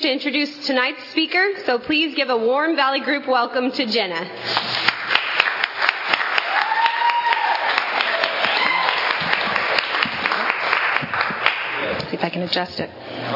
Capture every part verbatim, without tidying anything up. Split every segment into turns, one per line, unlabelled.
To introduce tonight's speaker, so please give a warm Valley Group welcome to Jenna.
See if I can adjust it.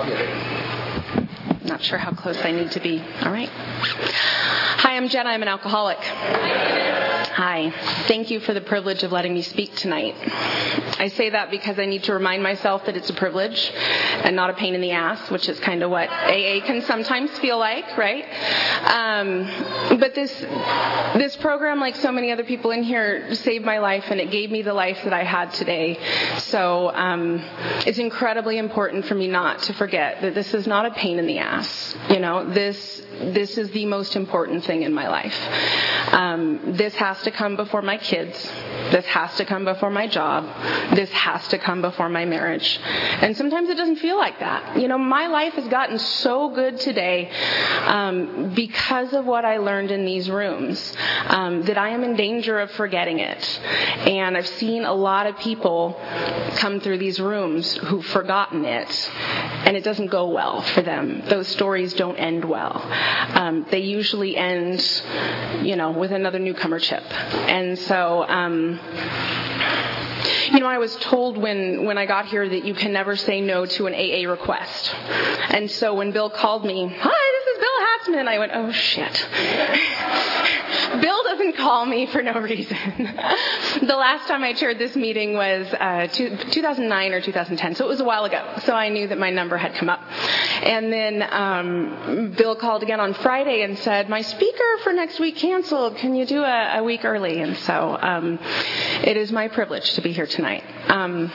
Not sure how close I need to be. All right. Hi, I'm Jenna. I'm an alcoholic. Hi. Thank you for the privilege of letting me speak tonight. I say that because I need to remind myself that it's a privilege and not a pain in the ass, which is kind of what A A can sometimes feel like, right? Um, but this this program, like so many other people in here, saved my life, and it gave me the life that I had today. So um, it's incredibly important for me not to forget that this is not a pain in the ass. You know, this this is the most important thing in my life. Um, this has to come before my kids. This has to come before my job. This has to come before my marriage. And sometimes it doesn't feel like that. You know, my life has gotten so good today um, because of what I learned in these rooms um, that I am in danger of forgetting it. And I've seen a lot of people come through these rooms who've forgotten it, and it doesn't go well for them. Those stories don't end well. Um, they usually end, you know, with another newcomer chip. And so, um, you know, I was told when, when I got here that you can never say no to an A A request. And so when Bill called me, hi, this is Bill Hatzman, I went, oh, shit. Bill doesn't call me for no reason. The last time I chaired this meeting was uh, two, two thousand nine or two thousand ten, so it was a while ago. So I knew that my number had come up. And then um, Bill called again on Friday and said, my speaker for next week canceled. Can you do a, a week early? And so um, it is my privilege to be here tonight. Um,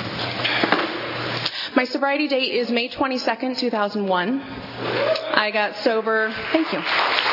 my sobriety date is May twenty-second, two thousand one. I got sober. Thank you.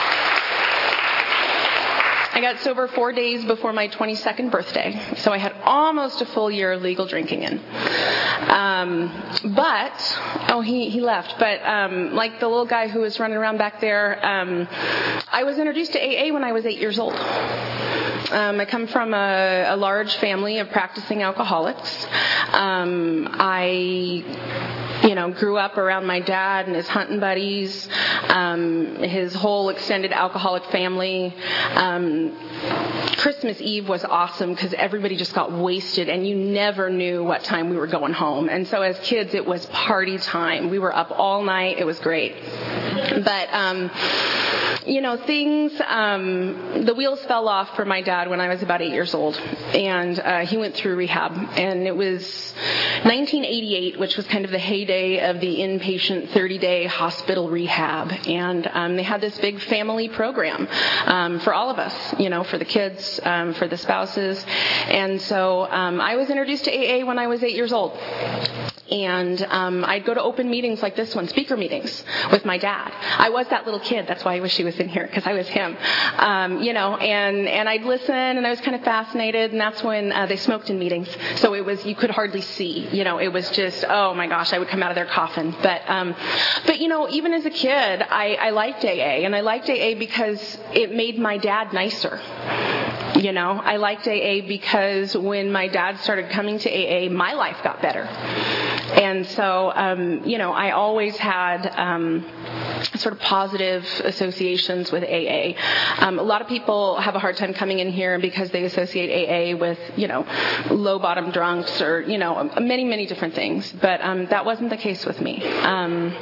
I got sober four days before my twenty-second birthday, so I had almost a full year of legal drinking in. Um, but, oh, he, he left, but um, like the little guy who was running around back there, um, I was introduced to A A when I was eight years old. Um, I come from a, a large family of practicing alcoholics. Um, I... You know, grew up around my dad and his hunting buddies, um, his whole extended alcoholic family. Um, Christmas Eve was awesome because everybody just got wasted and you never knew what time we were going home. And so as kids, it was party time. We were up all night. It was great. But, um, you know, things, um, the wheels fell off for my dad when I was about eight years old. And uh, he went through rehab. And it was nineteen eighty-eight, which was kind of the heyday of the inpatient thirty-day hospital rehab. And um, they had this big family program um, for all of us, you know, for the kids, um, for the spouses. And so um, I was introduced to A A when I was eight years old. And um, I'd go to open meetings like this one, speaker meetings, with my dad. I was that little kid. That's why I wish he was in here, because I was him. Um, you know, and, and I'd listen, and I was kind of fascinated, and that's when uh, they smoked in meetings. So it was, you could hardly see. You know, it was just, oh, my gosh, I would come out of their coffin. But, um, but you know, even as a kid, I, I liked A A, and I liked A A because it made my dad nicer. You know, I liked A A because when my dad started coming to A A, my life got better. And so, um, you know, I always had um, sort of positive associations with A A. Um, a lot of people have a hard time coming in here because they associate A A with, you know, low-bottom drunks or, you know, many, many different things. But um, that wasn't the case with me. Um,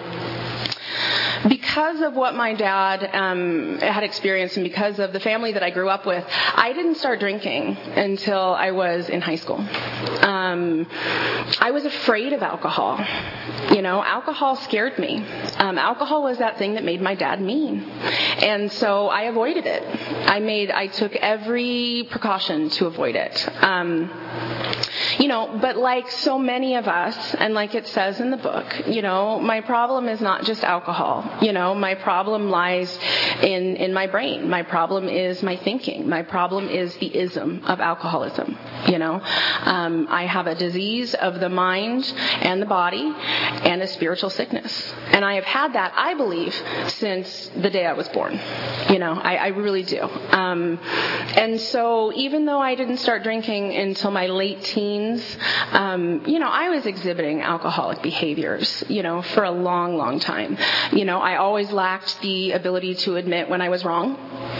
Because of what my dad um, had experienced and because of the family that I grew up with, I didn't start drinking until I was in high school. Um, I was afraid of alcohol. You know, alcohol scared me. Um, alcohol was that thing that made my dad mean. And so I avoided it. I made, I took every precaution to avoid it. Um, You know, but like so many of us, and like it says in the book, you know, my problem is not just alcohol. You know, my problem lies in, in my brain. My problem is my thinking. My problem is the ism of alcoholism. You know, um, I have a disease of the mind and the body and a spiritual sickness. And I have had that, I believe, since the day I was born. You know, I, I really do. Um, and so even though I didn't start drinking until my late teens, teens, um, you know, I was exhibiting alcoholic behaviors, you know, for a long, long time. You know, I always lacked the ability to admit when I was wrong.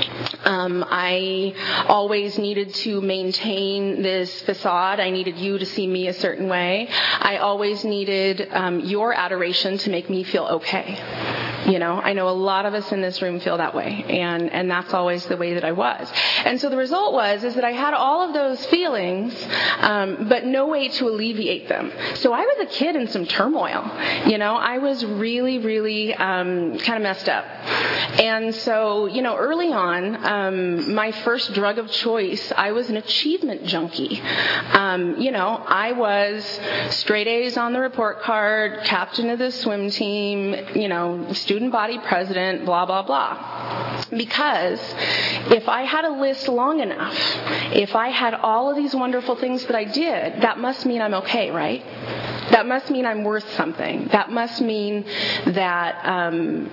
Um, I always needed to maintain this facade. I needed you to see me a certain way. I always needed um, your adoration to make me feel okay. You know, I know a lot of us in this room feel that way, and, and that's always the way that I was. And so the result was is that I had all of those feelings, um, but no way to alleviate them. So I was a kid in some turmoil. You know, I was really, really um, kind of messed up. And so, you know, early on, um, my first drug of choice, I was an achievement junkie. Um, you know, I was straight A's on the report card, captain of the swim team, you know, student body president, blah, blah, blah. Because if I had a list long enough, if I had all of these wonderful things that I did, that must mean I'm okay, right? That must mean I'm worth something. That must mean that um,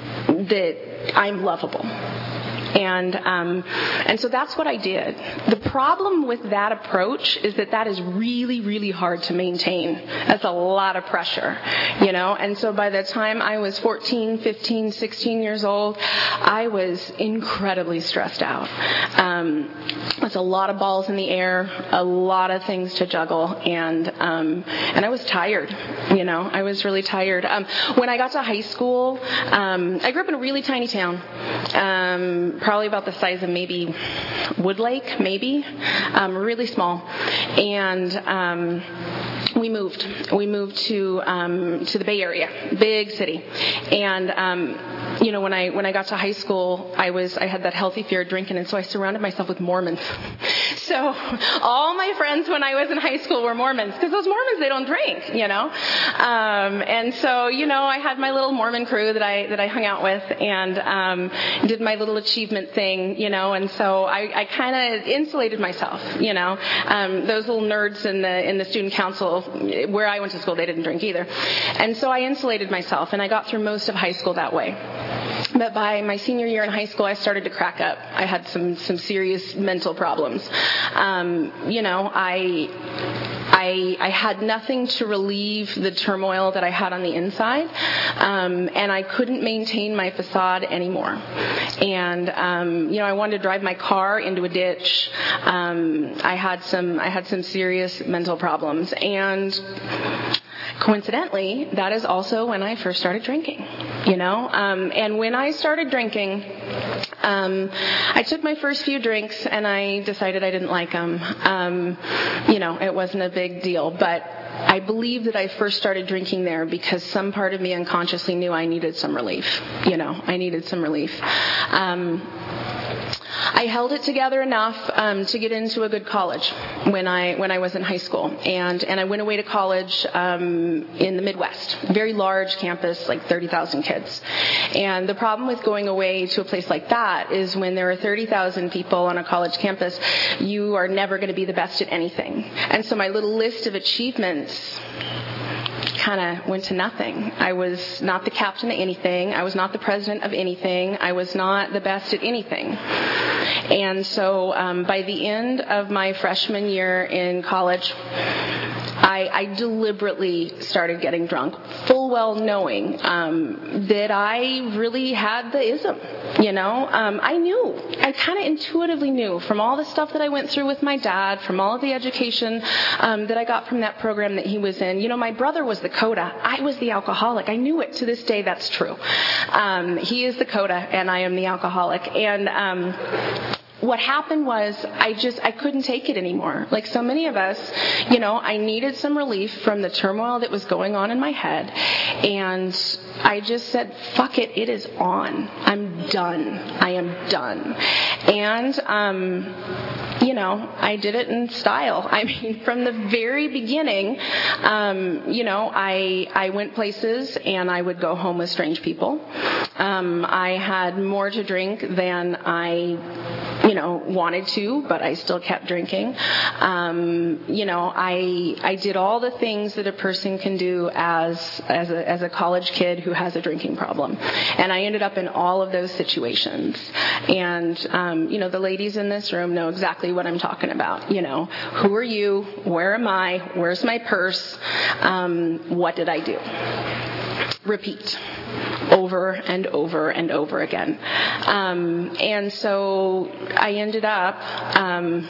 that I'm lovable. And um, and so that's what I did. The problem with that approach is that that is really, really hard to maintain. That's a lot of pressure, you know. And so by the time I was fourteen, fifteen, sixteen years old, I was incredibly stressed out. Um, There's a lot of balls in the air, a lot of things to juggle, and um, and I was tired, you know. I was really tired. Um, when I got to high school, um, I grew up in a really tiny town. Um, probably about the size of maybe Woodlake, maybe, um, really small. And um, we moved. We moved to um, to the Bay Area, big city. And um, you know, when I when I got to high school, I was I had that healthy fear of drinking, and so I surrounded myself with Mormons. So all my friends when I was in high school were Mormons, because those Mormons, they don't drink, you know. Um, and so, you know, I had my little Mormon crew that I that I hung out with, and um, did my little achievement thing, you know. And so I, I kind of insulated myself, you know. Um, those little nerds in the in the student council where I went to school, they didn't drink either. And so I insulated myself, and I got through most of high school that way. But by my senior year in high school, I started to crack up. I had some, some serious mental problems. Um, you know, I, I, I had nothing to relieve the turmoil that I had on the inside, um, and I couldn't maintain my facade anymore. And um, you know, I wanted to drive my car into a ditch. Um, I had some, I had some serious mental problems, and coincidentally, that is also when I first started drinking, you know. Um, and when I started drinking, um, I took my first few drinks and I decided I didn't like them. Um, you know, it wasn't a big deal, but I believe that I first started drinking there because some part of me unconsciously knew I needed some relief. You know, I needed some relief. Um, I held it together enough um, to get into a good college when I when I was in high school, and and I went away to college um, in the Midwest, very large campus, like thirty thousand kids. And the problem with going away to a place like that is when there are thirty thousand people on a college campus, you are never going to be the best at anything. And so my little list of achievements kind of went to nothing. I was not the captain of anything. I was not the president of anything. I was not the best at anything. And so um, by the end of my freshman year in college, I, I deliberately started getting drunk, full well knowing um, that I really had the ism, you know. Um, I knew. I kind of intuitively knew from all the stuff that I went through with my dad, from all of the education um, that I got from that program that he was in. You know, my brother was the coda. I was the alcoholic. I knew it. To this day, that's true. Um, he is the coda, and I am the alcoholic. And um what happened was I just, I couldn't take it anymore. Like so many of us, you know, I needed some relief from the turmoil that was going on in my head. And I just said, fuck it, it is on. I'm done. I am done. And, um, you know, I did it in style. I mean, from the very beginning, um, you know, I I went places and I would go home with strange people. Um, I had more to drink than I, you know, wanted to, but I still kept drinking. Um, you know, I I did all the things that a person can do as as a, as a college kid who has a drinking problem, and I ended up in all of those situations. And um, you know, the ladies in this room know exactly what I'm talking about. You know, who are you? Where am I? Where's my purse? Um, what did I do? Repeat. Over and over and over again. Um, and so I ended up um,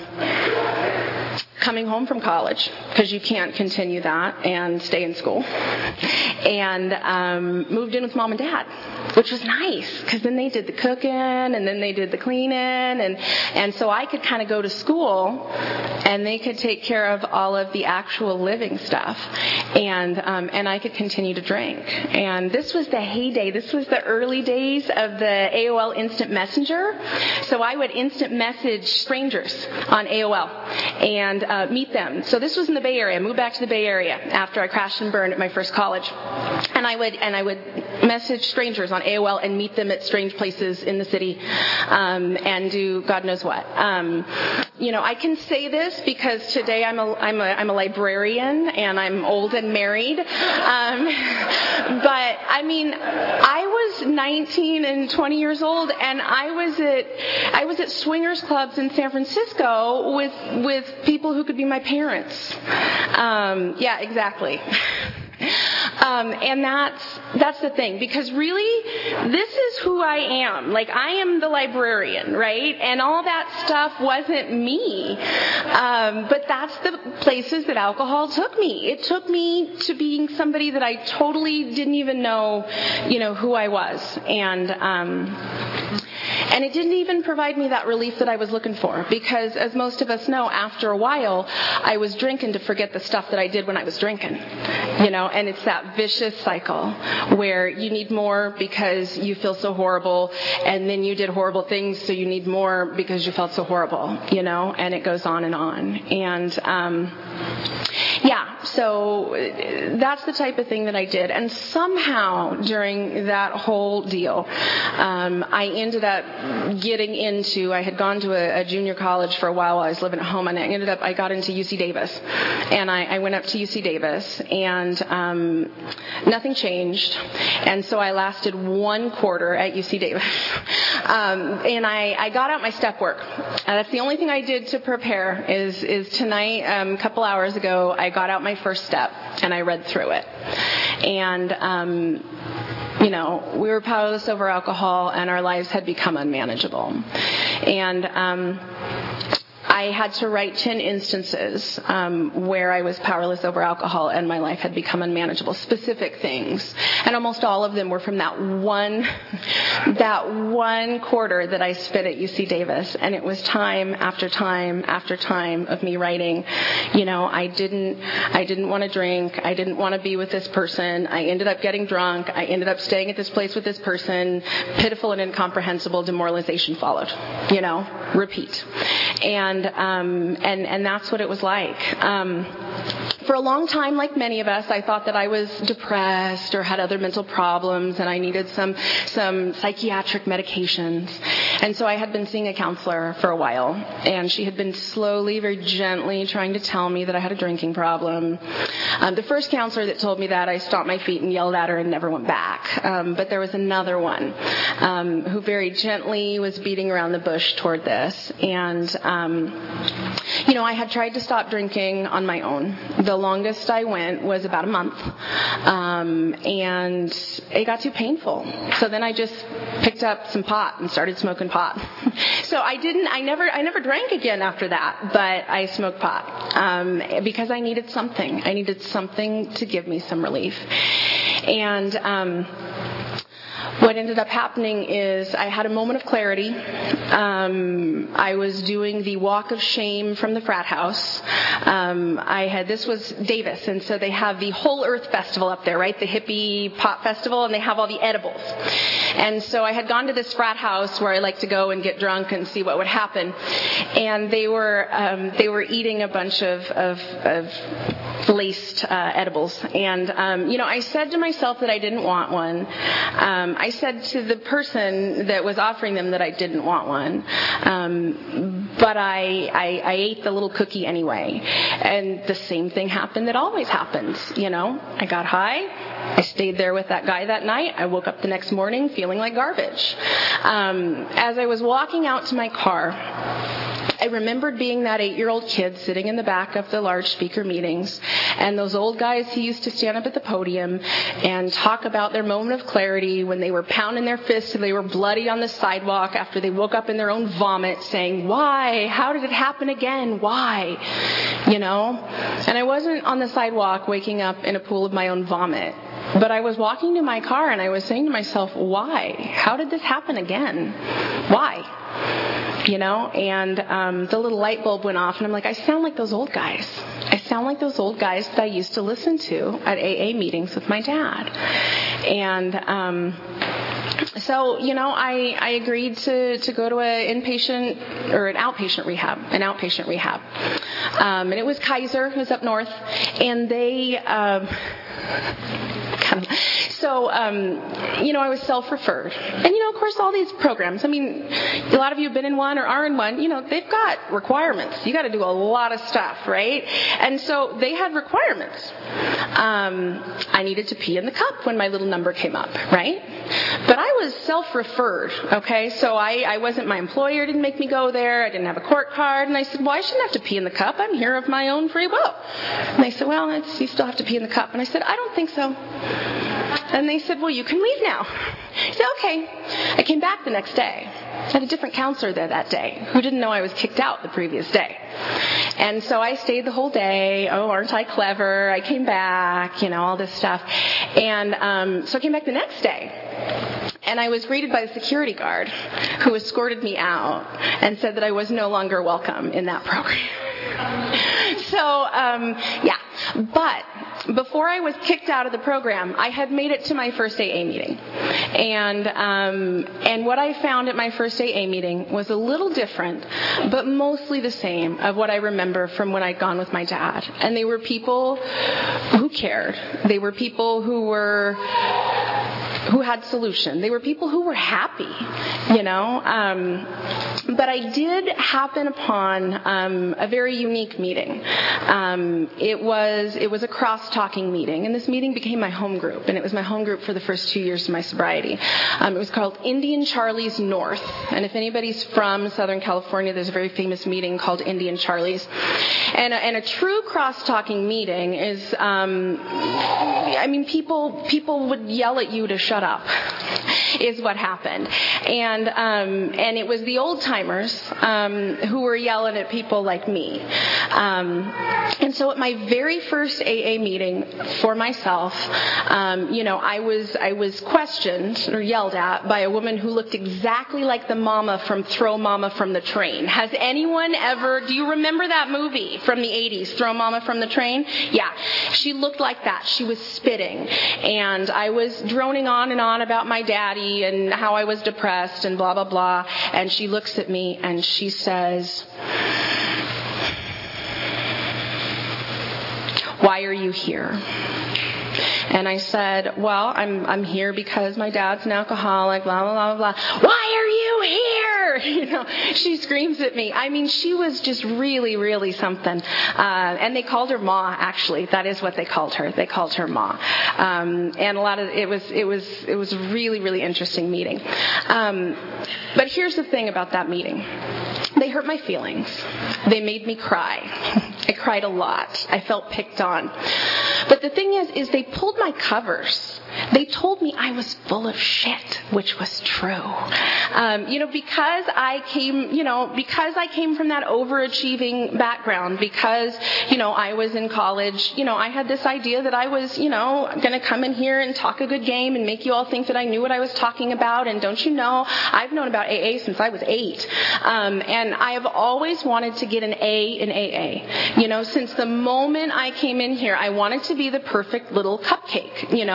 coming home from college, because you can't continue that and stay in school, and um, moved in with mom and dad, which was nice, because then they did the cooking and then they did the cleaning, and and so I could kind of go to school and they could take care of all of the actual living stuff, and um, and I could continue to drink. And this was the heyday. This was the early days of the A O L Instant Messenger. So I would instant message strangers on A O L and uh, meet them. So this was in the Bay Area. I moved back to the Bay Area after I crashed and burned at my first college, and I would and I would message strangers on A O L and meet them at strange places in the city, um, and do God knows what. Um, you know, I can say this because today I'm a I'm a I'm a librarian and I'm old and married. Um, but I mean, I was nineteen and twenty years old, and I was at I was at swingers clubs in San Francisco with with people who could be my parents. Um, yeah, exactly. Um, and that's that's the thing, because really, this is who I am. Like, I am the librarian, right? And all that stuff wasn't me. Um, but that's the places that alcohol took me. It took me to being somebody that I totally didn't even know, you know, who I was. And um, And it didn't even provide me that relief that I was looking for, because as most of us know, after a while, I was drinking to forget the stuff that I did when I was drinking. You know, and it's that vicious cycle where you need more because you feel so horrible, and then you did horrible things, so you need more because you felt so horrible, you know, and it goes on and on. And, um, yeah, so that's the type of thing that I did. And somehow during that whole deal, um, I ended up getting into, I had gone to a, a junior college for a while while I was living at home, and I ended up, I got into U C Davis. And I, I went up to U C Davis, and um, nothing changed. And so I lasted one quarter at U C Davis. Um, and I, I got out my step work. And that's the only thing I did to prepare is, is tonight, um, a couple hours ago, I got out my first step and I read through it. And, um, you know, we were powerless over alcohol and our lives had become unmanageable. And, um, I had to write ten instances um, where I was powerless over alcohol and my life had become unmanageable, specific things. And almost all of them were from that one, that one quarter that I spent at U C Davis. And it was time after time after time of me writing, you know, I didn't, I didn't want to drink. I didn't want to be with this person. I ended up getting drunk. I ended up staying at this place with this person. Pitiful and incomprehensible demoralization followed, you know, repeat. And And, um, and, and that's what it was like. Um, for a long time, like many of us, I thought that I was depressed or had other mental problems and I needed some, some psychiatric medications. And so I had been seeing a counselor for a while, and she had been slowly, very gently trying to tell me that I had a drinking problem. Um, the first counselor that told me that, I stomped my feet and yelled at her and never went back. Um, but there was another one, um, who very gently was beating around the bush toward this. And, um, you know, I had tried to stop drinking on my own. The longest I went was about a month, um, and it got too painful. So then I just picked up some pot and started smoking pot. So I didn't, I never, I never drank again after that, but I smoked pot um, because I needed something. I needed something to give me some relief. And um, what ended up happening is I had a moment of clarity. Um, I was doing the walk of shame from the frat house. Um, I had, this was Davis, and so they have the Whole Earth Festival up there, right? The hippie pop festival, and they have all the edibles. And so I had gone to this frat house where I like to go and get drunk and see what would happen. And they were, um, they were eating a bunch of, of, of laced uh, edibles. And, um, you know, I said to myself that I didn't want one. Um, I said to the person that was offering them that I didn't want one. Um, but I, I, I ate the little cookie anyway. And the same thing happened that always happens, you know. I got high. I stayed there with that guy that night. I woke up the next morning feeling like garbage. Um, as I was walking out to my car, I remembered being that eight-year-old kid sitting in the back of the large speaker meetings, and those old guys who used to stand up at the podium and talk about their moment of clarity when they were pounding their fists and they were bloody on the sidewalk after they woke up in their own vomit saying, why? How did it happen again? Why? You know? And I wasn't on the sidewalk waking up in a pool of my own vomit. But I was walking to my car and I was saying to myself, why? How did this happen again? Why? You know, and um, the little light bulb went off and I'm like, I sound like those old guys. I sound like those old guys that I used to listen to at A A meetings with my dad. And um, so, you know, I, I agreed to, to go to an inpatient or an outpatient rehab, an outpatient rehab. Um, and it was Kaiser, it was up north, and they... Um, So, um, you know, I was self-referred. And, you know, of course, all these programs, I mean, a lot of you have been in one or are in one, you know, they've got requirements. You got to do a lot of stuff, right? And so they had requirements. Um, I needed to pee in the cup when my little number came up, right? But I was self-referred, okay? So I, I wasn't, my employer didn't make me go there. I didn't have a court card. And I said, well, I shouldn't have to pee in the cup. I'm here of my own free will. And they said, well, it's, you still have to pee in the cup. And I said, I don't think so. And they said, well, you can leave now. I said, okay. I came back the next day. I had a different counselor there that day who didn't know I was kicked out the previous day. And so I stayed the whole day. Oh, aren't I clever? I came back, you know, all this stuff. And um, so I came back the next day. And I was greeted by the security guard who escorted me out and said that I was no longer welcome in that program. So, um, yeah. But before I was kicked out of the program, I had made it to my first A A meeting. And um, and what I found at my first A A meeting was a little different, but mostly the same of what I remember from when I'd gone with my dad. And they were people who cared. They were people who were... who had solution. They were people who were happy, you know. Um, but I did happen upon um, a very unique meeting. Um, it was it was a cross-talking meeting, and this meeting became my home group, and it was my home group for the first two years of my sobriety. Um, it was called Indian Charlie's North, and if anybody's from Southern California, there's a very famous meeting called Indian Charlie's. And a, and a true cross-talking meeting is, um, I mean, people people would yell at you to shut up, is what happened. And um, and it was the old-timers um, who were yelling at people like me. Um, and so at my very first A A meeting for myself, um, you know, I was I was questioned or yelled at by a woman who looked exactly like the mama from Throw Mama from the Train. Has anyone ever, do you remember that movie from the eighties, Throw Mama from the Train? Yeah, she looked like that. She was spitting. And I was droning on and on about my daddy and how I was depressed and blah, blah, blah. And she looks at me and she says, why are you here? And I said, well, I'm I'm here because my dad's an alcoholic, blah, blah, blah, blah. Why are you here? You know, she screams at me. I mean, she was just really, really something. Uh, and they called her Ma, actually. That is what they called her. They called her Ma. Um, and a lot of, it was, it was, it was a really, really interesting meeting. Um, but here's the thing about that meeting. They hurt my feelings. They made me cry. I cried a lot. I felt picked on. But the thing is, is they pulled my covers. They told me I was full of shit, which was true. Um, you know, because I came, you know, because I came from that overachieving background, because, you know, I was in college, you know, I had this idea that I was, you know, going to come in here and talk a good game and make you all think that I knew what I was talking about. And don't you know, I've known about A A since I was eight. Um, and I have always wanted to get an A in A A. You know, since the moment I came in here, I wanted to be the perfect little cupcake. You know, I wanted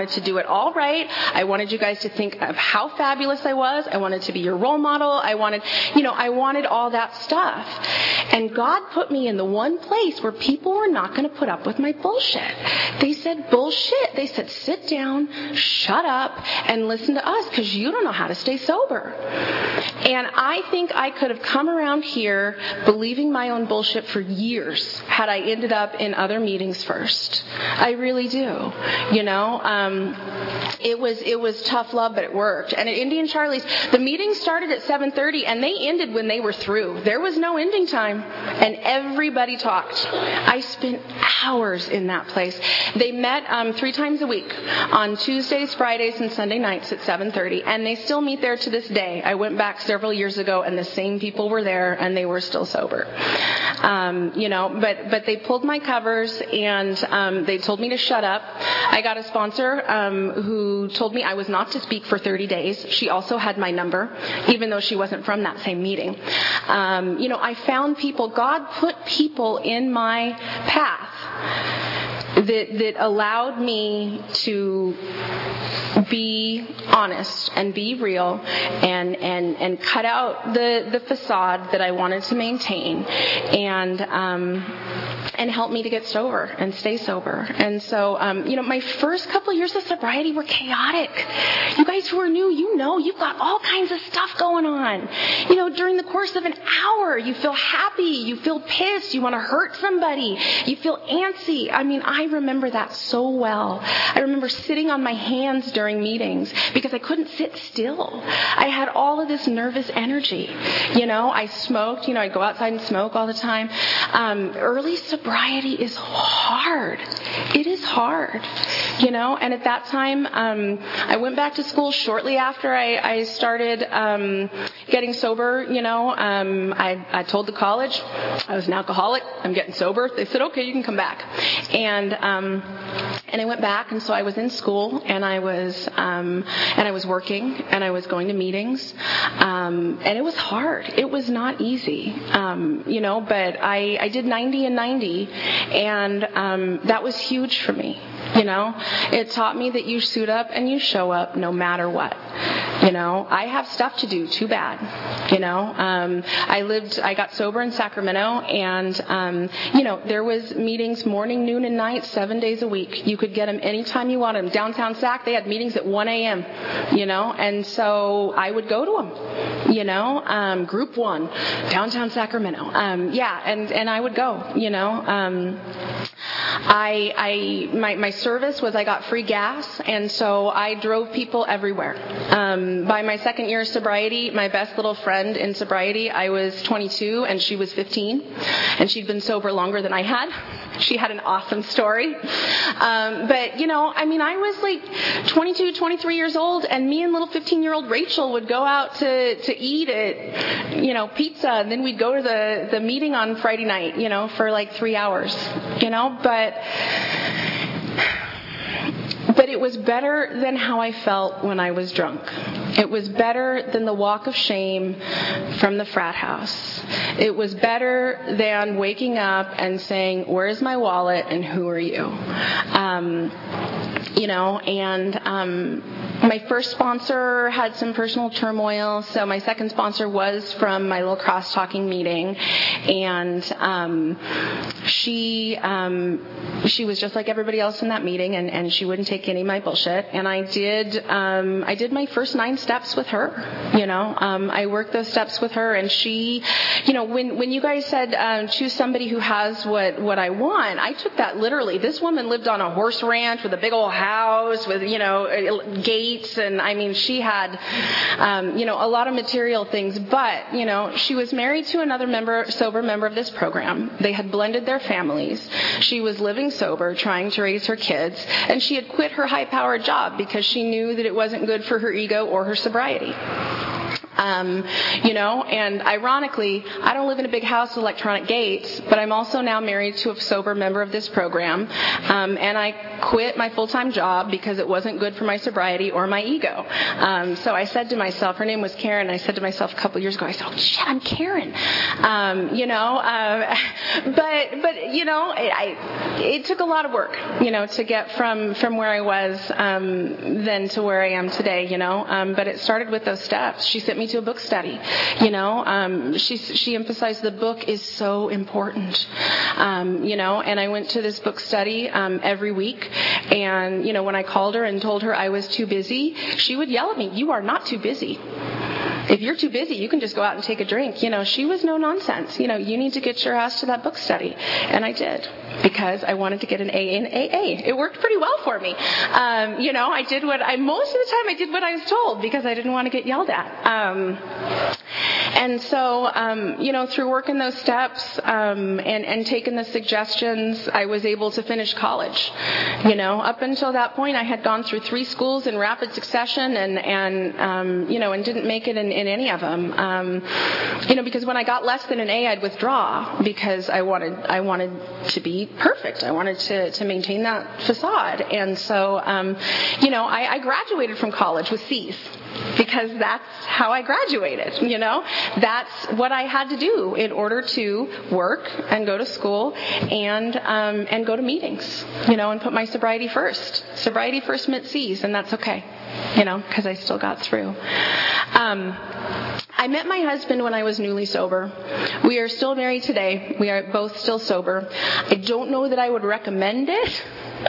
wanted to do it all right. I wanted you guys to think of how fabulous I was. I wanted to be your role model. I wanted, you know, I wanted all that stuff. And God put me in the one place where people were not going to put up with my bullshit. They said, bullshit. They said, sit down, shut up, and listen to us because you don't know how to stay sober. And I think I could have come around here believing my own bullshit for years had I ended up in other meetings first. I really do. You know, um, it was it was tough love, but it worked. And at Indian Charlie's, the meeting started at seven thirty, and they ended when they were through. There was no ending time, and everybody talked. I spent hours in that place. They met um, three times a week on Tuesdays, Fridays, and Sunday nights at seven thirty, and they still meet there to this day. I went back several years ago, and the same people were there, and they were still sober. Um, you know, but but they pulled my covers, and um, they told me to shut up. I got a sponsor um, who told me I was not to speak for thirty days. She also had my number, even though she wasn't from that same meeting. Um, you know, I found people, God put people in my path that that allowed me to be honest and be real and and and cut out the the facade that I wanted to maintain, and um and help me to get sober and stay sober. And so, um, you know, my first couple of years of sobriety were chaotic. You guys who are new, you know, you've got all kinds of stuff going on. You know, during the course of an hour, you feel happy, you feel pissed, you want to hurt somebody, you feel antsy. I mean, I remember that so well. I remember sitting on my hands during meetings because I couldn't sit still. I had all of this nervous energy. You know, I smoked, you know, I'd go outside and smoke all the time. Um, early sobriety Sobriety is hard. It is hard, you know. And at that time, um, I went back to school shortly after I, I started um, getting sober. You know, um, I, I told the college I was an alcoholic. I'm getting sober. They said, okay, you can come back. And um, and I went back, and so I was in school, and I was um, and I was working, and I was going to meetings, um, and it was hard. It was not easy, um, you know. But I, I did ninety and ninety. And um, that was huge for me, you know. It taught me that you suit up and you show up no matter what. You know, I have stuff to do, too bad. You know, um, I lived, I got sober in Sacramento, and, um, you know, there was meetings morning, noon, and night, seven days a week. You could get them anytime you wanted them. Downtown Sac, they had meetings at one a.m., you know, and so I would go to them, you know, um, group one, downtown Sacramento. Um, yeah, and, and I would go, you know. Um, I, I, my, my service was I got free gas, and so I drove people everywhere. Um, by my second year of sobriety, my best little friend in sobriety, I was twenty-two and she was fifteen, and she'd been sober longer than I had. She had an awesome story. Um, but, you know, I mean, I was like twenty-two, twenty-three years old, and me and little fifteen-year-old Rachel would go out to, to eat at, you know, pizza, and then we'd go to the, the meeting on Friday night, you know, for like three hours, you know, but... But it was better than how I felt when I was drunk. It was better than the walk of shame from the frat house. It was better than waking up and saying, where's my wallet and who are you? Um, you know, and... Um, My first sponsor had some personal turmoil, so my second sponsor was from my little cross-talking meeting, and um, she um, she was just like everybody else in that meeting, and, and she wouldn't take any of my bullshit. And I did um, I did my first nine steps with her. You know, um, I worked those steps with her, and she, you know, when when you guys said um, choose somebody who has what what I want, I took that literally. This woman lived on a horse ranch with a big old house with, you know, gates. And I mean, she had, um, you know, a lot of material things, but, you know, she was married to another member, sober member of this program. They had blended their families. She was living sober, trying to raise her kids, and she had quit her high-powered job because she knew that it wasn't good for her ego or her sobriety. Um, you know, and ironically, I don't live in a big house with electronic gates, but I'm also now married to a sober member of this program, um, and I quit my full-time job because it wasn't good for my sobriety or my ego. Um, so I said to myself, her name was Karen, I said to myself a couple years ago, I said, oh, shit, I'm Karen. Um, you know, uh, but, but, you know, it, I, it took a lot of work, you know, to get from, from where I was um, then to where I am today, you know, um, but it started with those steps. She sent me to a book study. You know, um, she she emphasized the book is so important. Um, you know, and I went to this book study um, every week. And you know, when I called her and told her I was too busy, she would yell at me, "You are not too busy. If you're too busy, you can just go out and take a drink." You know, she was no nonsense. You know, you need to get your ass to that book study. And I did, because I wanted to get an A in A A. It worked pretty well for me. Um, you know, I did what I, most of the time I did what I was told because I didn't want to get yelled at. Um, and so, um, you know, through working those steps um, and, and taking the suggestions, I was able to finish college. You know, up until that point, I had gone through three schools in rapid succession and, and um, you know, and didn't make it in, in any of them. Um, you know, because when I got less than an A, I'd withdraw because I wanted I wanted to be perfect. I wanted to, to maintain that facade. And so, um, you know, I, I graduated from college with C's. Because that's how I graduated, you know. That's what I had to do in order to work and go to school and um, and go to meetings, you know, and put my sobriety first. Sobriety first meant C's, and that's okay, you know, because I still got through. Um, I met my husband when I was newly sober. We are still married today. We are both still sober. I don't know that I would recommend it.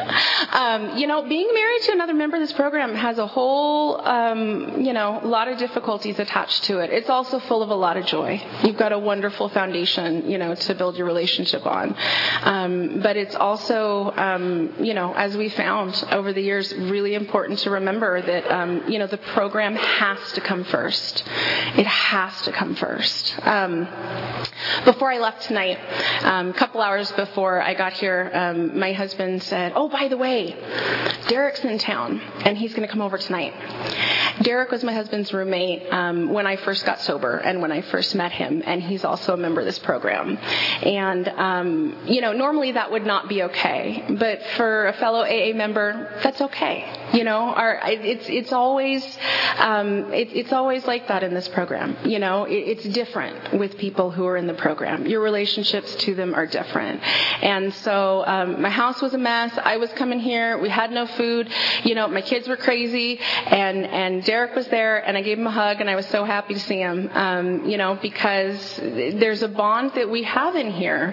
Um, you know, being married to another member of this program has a whole, um, you know, lot of difficulties attached to it. It's also full of a lot of joy. You've got a wonderful foundation, you know, to build your relationship on. Um, but it's also, um, you know, as we found over the years, really important to remember that, um, you know, the program has to come first. It has to come first. Um, before I left tonight, um, a couple hours before I got here, um, my husband said, "Oh, by the way, Derek's in town, and he's going to come over tonight." Derek was my husband's roommate um, when I first got sober and when I first met him, and he's also a member of this program. And, um, you know, normally that would not be okay, but for a fellow A A member, that's okay. You know, our, it's it's always um, it, it's always like that in this program. You know, it, it's different with people who are in the program. Your relationships to them are different. And so um, my house was a mess. I was coming here. We had no food. You know, my kids were crazy, and and Derek was there, and I gave him a hug, and I was so happy to see him. Um, you know, because there's a bond that we have in here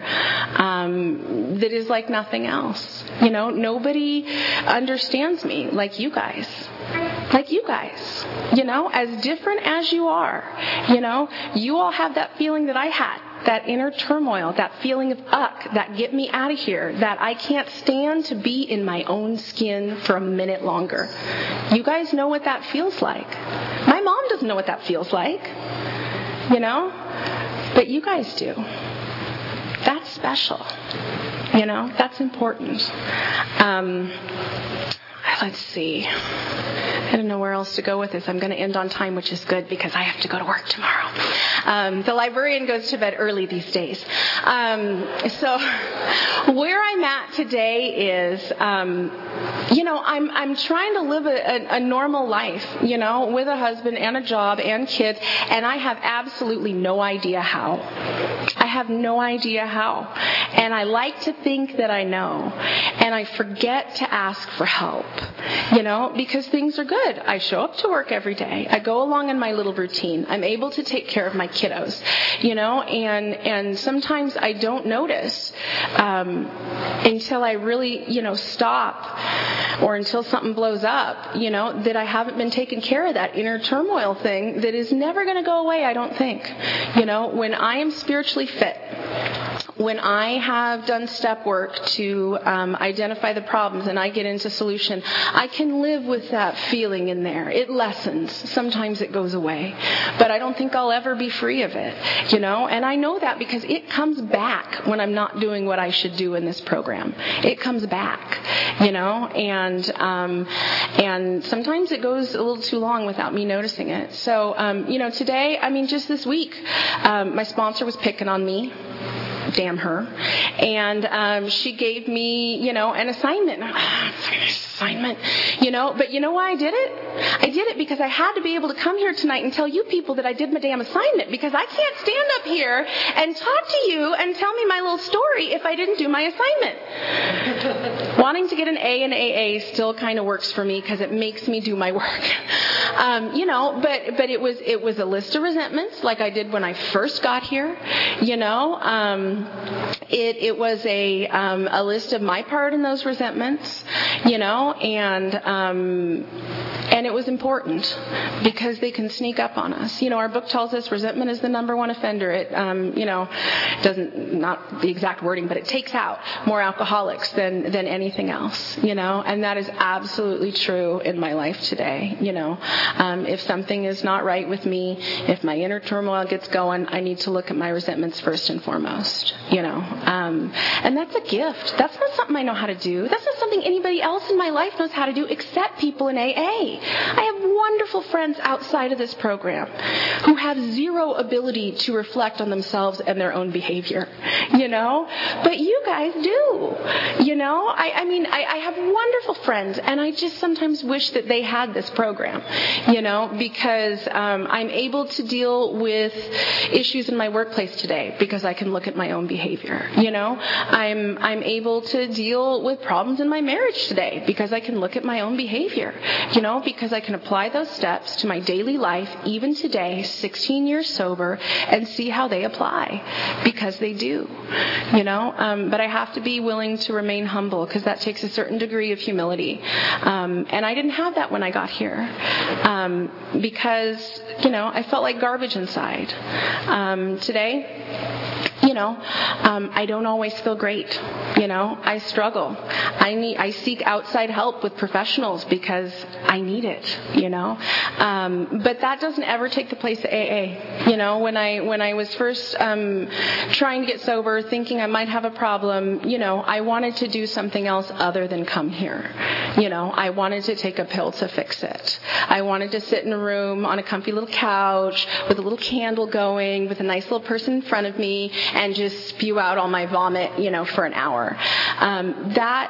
um, that is like nothing else. You know, nobody understands me like you guys. Like you guys, you know, as different as you are, you know, you all have that feeling that I had, that inner turmoil, that feeling of uck, that get me out of here, that I can't stand to be in my own skin for a minute longer. You guys know what that feels like. My mom doesn't know what that feels like, you know, but you guys do. That's special, you know, that's important. Um, let's see. I don't know where else to go with this. I'm going to end on time, which is good because I have to go to work tomorrow. Um, the librarian goes to bed early these days. Um, so where I'm at today is, um, you know, I'm I'm trying to live a, a, a normal life, you know, with a husband and a job and kids, and I have absolutely no idea how. I have no idea how. And I like to think that I know. And I forget to ask for help, you know, because things are good. I show up to work every day. I go along in my little routine. I'm able to take care of my kiddos, you know, and, and sometimes I don't notice um, until I really, you know, stop or until something blows up, you know, that I haven't been taking care of that inner turmoil thing that is never going to go away, I don't think. You know, when I am spiritually fit, when I have done step work to um, identify the problems and I get into solution, I can live with that feeling in there. It lessens. Sometimes it goes away. But I don't think I'll ever be free of it, you know? And I know that because it comes back when I'm not doing what I should do in this program. It comes back, you know? And um, and sometimes it goes a little too long without me noticing it. So, um, you know, today, I mean, just this week, um, my sponsor was picking on me. Damn her. And um, she gave me, you know, an assignment. Assignment, you know, but you know why I did it? I did it because I had to be able to come here tonight and tell you people that I did my damn assignment, because I can't stand up here and talk to you and tell me my little story if I didn't do my assignment. Wanting to get an A in A A still kind of works for me because it makes me do my work. Um, you know, but but it was it was a list of resentments like I did when I first got here. You know, um, it it was a um, a list of my part in those resentments. You know, and um, and it was important because they can sneak up on us. You know, our book tells us resentment is the number one offender. It um, you know doesn't not the exact wording, but it takes out more alcoholics than than anything else. You know, and that is absolutely true in my life today. You know. Um, if something is not right with me, if my inner turmoil gets going, I need to look at my resentments first and foremost, you know. Um, and that's a gift. That's not something I know how to do. That's not something anybody else in my life knows how to do except people in A A. I have wonderful friends outside of this program who have zero ability to reflect on themselves and their own behavior, you know. But you guys do, you know. I, I mean, I, I have wonderful friends, and I just sometimes wish that they had this program. You know, because um, I'm able to deal with issues in my workplace today because I can look at my own behavior. You know, I'm I'm able to deal with problems in my marriage today because I can look at my own behavior. You know, because I can apply those steps to my daily life, even today, sixteen years sober, and see how they apply, because they do. You know, um, but I have to be willing to remain humble because that takes a certain degree of humility, um, and I didn't have that when I got here. Um, because, you know, I felt like garbage inside. Um, today, you know, um, I don't always feel great. You know, I struggle. I need, I seek outside help with professionals because I need it, you know. Um, but that doesn't ever take the place of A A. You know, when I, when I was first um, trying to get sober, thinking I might have a problem, you know, I wanted to do something else other than come here. You know, I wanted to take a pill to fix it. I wanted to sit in a room on a comfy little couch with a little candle going, with a nice little person in front of me, and just spew out all my vomit, you know, for an hour. Um,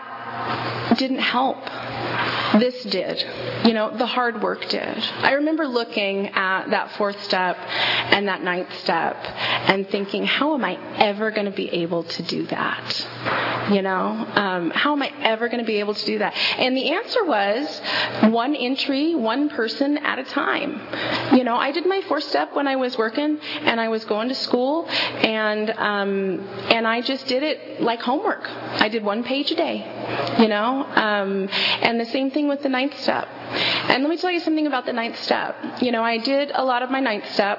that didn't help. This did. You know, the hard work did. I remember looking at that fourth step and that ninth step and thinking, how am I ever going to be able to do that? You know, um, how am I ever going to be able to do that? And the answer was one entry, one person at a time. You know, I did my fourth step when I was working and I was going to school, and um, and I just did it like homework. I did one page a day, you know, um, and the same thing with the ninth step. And let me tell you something about the ninth step. You know, I did a lot of my ninth step,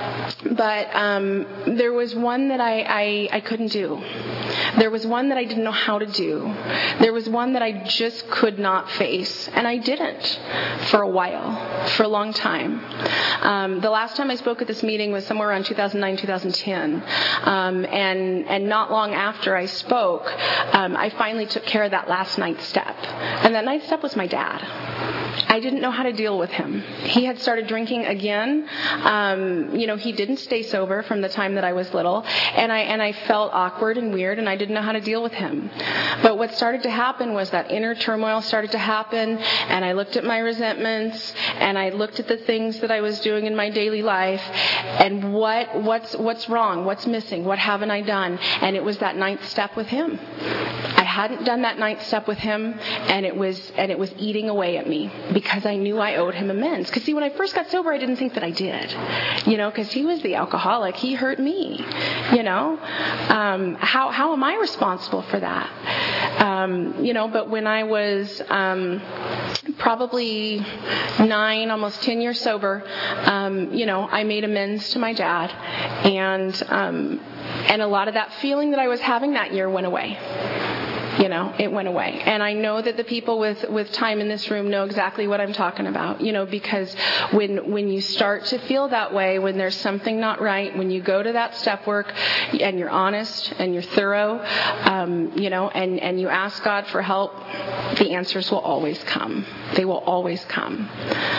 but um, there was one that I, I, I couldn't do. There was one that I didn't know how to do. There was one that I just could not face, and I didn't for a while, for a long time. Um, the last time I spoke at this meeting was somewhere around two thousand nine, two thousand ten, um, and and not long after I spoke, um, I finally took care of that last ninth step, and that ninth step was my dad. I didn't know how to deal with him. He had started drinking again. Um, you know, he didn't stay sober from the time that I was little, and I and I felt awkward and weird, and I didn't know how to deal with him. But what started to happen was that inner turmoil started to happen, and I looked at my resentments, and I looked at the things that I was doing in my daily life, and what what's what's wrong, what's missing, what haven't I done? And it was that ninth step with him. I hadn't done that ninth step with him, and it was and it was eating away at me because I knew I owed him amends. Because see, when I first got sober, I didn't think that I did, you know, because he was the alcoholic. He hurt me, you know. Um, how how am I responsible for that? Um, you know, but when I was um, probably nine, almost ten years sober, um, you know, I made amends to my dad, and um, and a lot of that feeling that I was having that year went away. You know, it went away. And I know that the people with, with time in this room know exactly what I'm talking about, you know, because when when you start to feel that way, when there's something not right, when you go to that step work and you're honest and you're thorough, um, you know, and, and you ask God for help, the answers will always come. They will always come.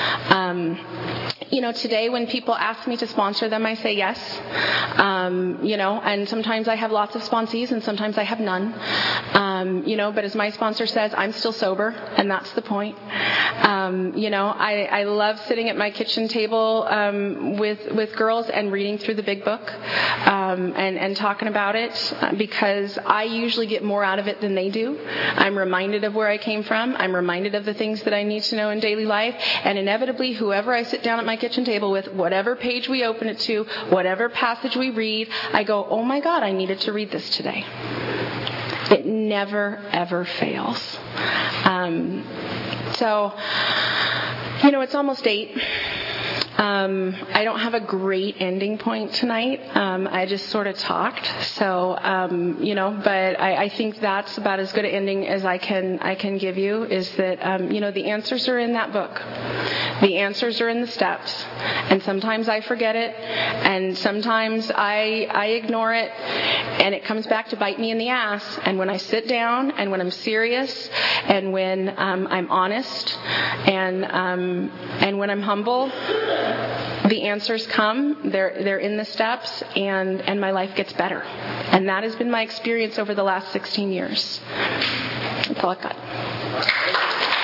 Um, You know, today when people ask me to sponsor them, I say yes. Um, you know, and sometimes I have lots of sponsees and sometimes I have none. Um, you know, but as my sponsor says, I'm still sober, and that's the point. Um, you know, I, I love sitting at my kitchen table um, with with girls and reading through the big book um, and, and talking about it because I usually get more out of it than they do. I'm reminded of where I came from. I'm reminded of the things that I need to know in daily life. And inevitably, whoever I sit down at my kitchen table with, whatever page we open it to, whatever passage we read, I go, oh my God, I needed to read this today. It never, ever fails. Um, so, you know, it's almost eight. Um, I don't have a great ending point tonight. Um, I just sort of talked. So, um, you know, but I, I think that's about as good an ending as I can I can give you. Is that um, you know, the answers are in that book. The answers are in the steps. And sometimes I forget it, and sometimes I I ignore it, and it comes back to bite me in the ass. And when I sit down, and when I'm serious, and when um, I'm honest, and um, and when I'm humble, the answers come. They're they're in the steps, and, and my life gets better. And that has been my experience over the last sixteen years. That's all I've got.